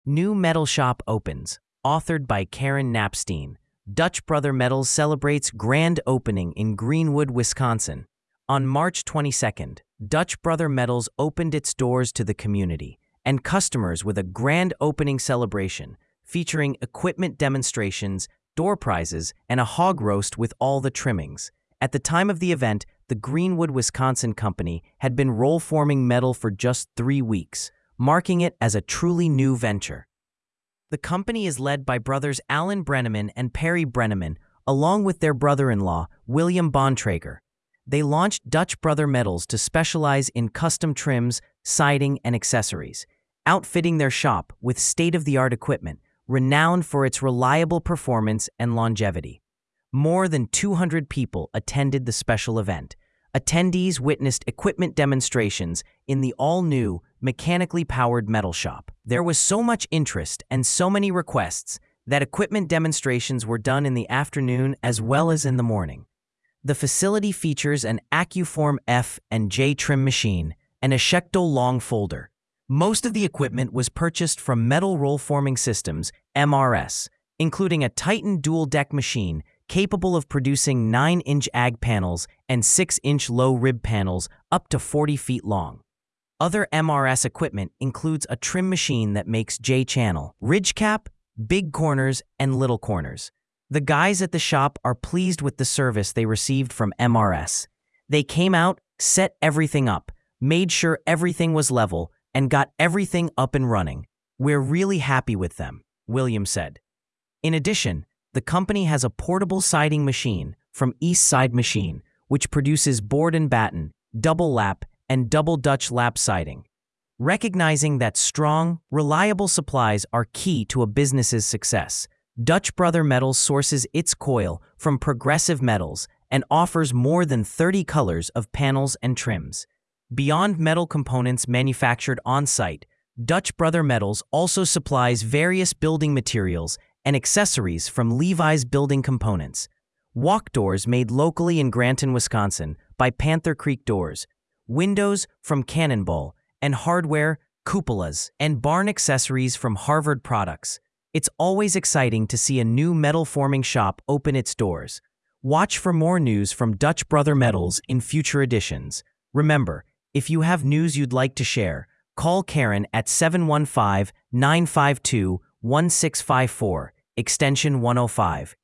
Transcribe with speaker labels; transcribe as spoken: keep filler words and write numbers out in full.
Speaker 1: New Metal Shop opens. Authored by Karen Napstein. Dutch Brother Metals celebrates grand opening in Greenwood, Wisconsin. On March twenty-second, Dutch Brother Metals opened its doors to the community and customers with a grand opening celebration featuring equipment demonstrations, door prizes, and a hog roast with all the trimmings. At the time of the event, the Greenwood, Wisconsin company had been roll-forming metal for just three weeks, marking it as a truly new venture. The company is led by brothers Alan Brenneman and Perry Brenneman, along with their brother-in-law, William Bontrager. They launched Dutch Brother Metals to specialize in custom trims, siding, and accessories, outfitting their shop with state-of-the-art equipment, renowned for its reliable performance and longevity. More than two hundred people attended the special event. Attendees witnessed equipment demonstrations in the all-new, mechanically powered metal shop. There was so much interest and so many requests that equipment demonstrations were done in the afternoon as well as in the morning. The facility features an Accuform F and J trim machine and a Schechtel long folder. Most of the equipment was purchased from Metal Roll Forming Systems, M R S, including a Titan dual-deck machine capable of producing nine inch A G panels and six inch low rib panels up to forty feet long. Other M R S equipment includes a trim machine that makes J-channel, ridge cap, big corners, and little corners. The guys at the shop are pleased with the service they received from M R S. They came out, set everything up, made sure everything was level, and got everything up and running. We're really happy with them, William said. In addition, the company has a portable siding machine from East Side Machine, which produces board and batten, double lap, and double Dutch lap siding. Recognizing that strong, reliable supplies are key to a business's success, Dutch Brother Metals sources its coil from Progressive Metals and offers more than thirty colors of panels and trims. Beyond metal components manufactured on-site, Dutch Brother Metals also supplies various building materials and accessories from Levi's Building Components. Walk doors made locally in Granton, Wisconsin by Panther Creek Doors, windows from Cannonball, and hardware, cupolas, and barn accessories from Harvard Products. It's always exciting to see a new metal forming shop open its doors. Watch for more news from Dutch Brother Metals in future editions. Remember, if you have news you'd like to share, call Karen at seven one five, nine five two, one six five four, extension one oh five.